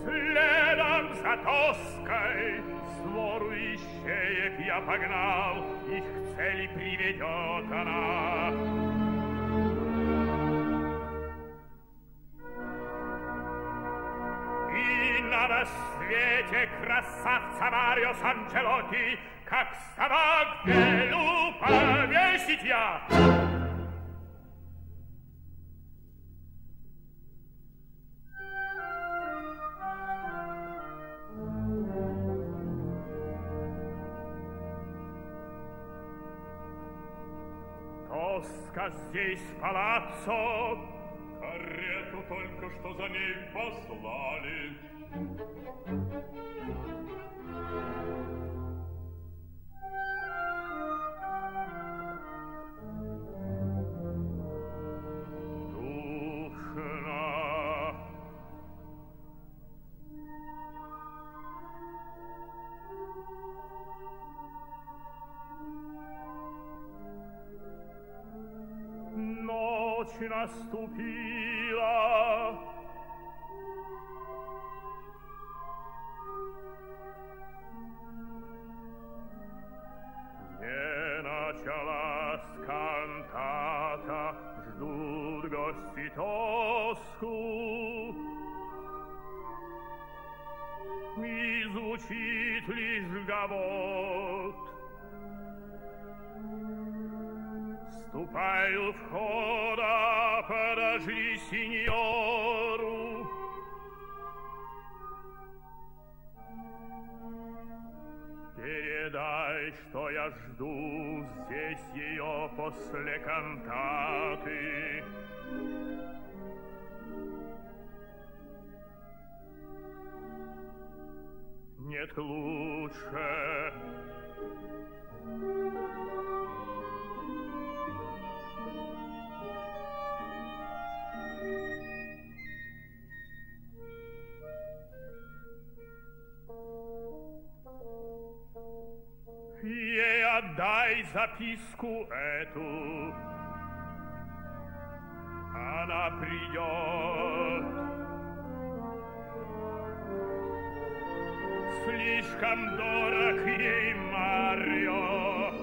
Следом за Тоской свору ищеек я погнал, их к цели приведет она. И на рассвете красавца Марио Санчелотти, как собак велю повесить я. Тоска здесь палаццо, карету только что за ней послали. Душно. Ночь наступила. Не началась кантата, ждут гости тоску. И звучит лишь гавот. Ступаю в хода, подожди синьору. Передай, что я жду здесь ее после кантаты. Нет лучше. Ей отдай записку эту, она придет. Слишком дорог ей Марио.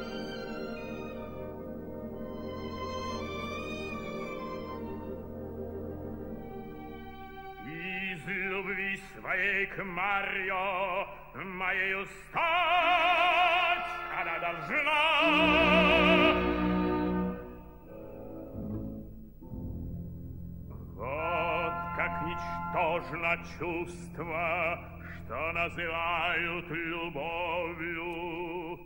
Из любви своей к Марио моею стать она должна. Вот как ничтожно чувство, что называют любовью.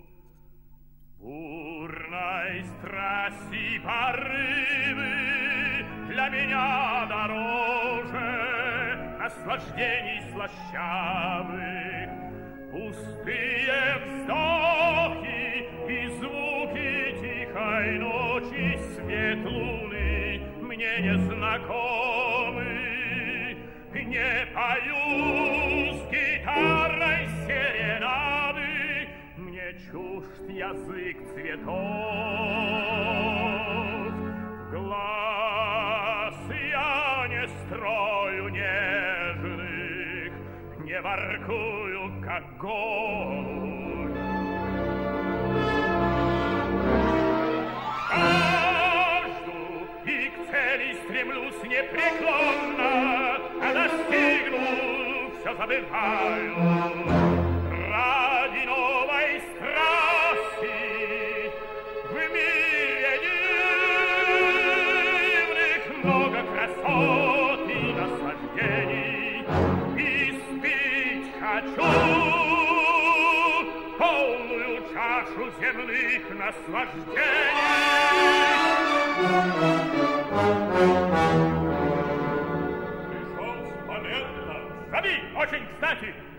Бурной страсти порывы для меня дороже наслаждений слащавых. Пустые вздохи и звуки тихой ночи, свет луны мне не знакомы. Не пою с гитарой серенады, мне чужд язык цветов. Глаз я не строю нежных, не воркую, как голубь. Жажду и к цели стремлюсь непреклонно, а достигну, все забываю. Ради новой страсти в мире дивных много красот и наслаждений. Испить хочу полную чашу земных наслаждений. Пришел с Палетто. Зови, очень кстати.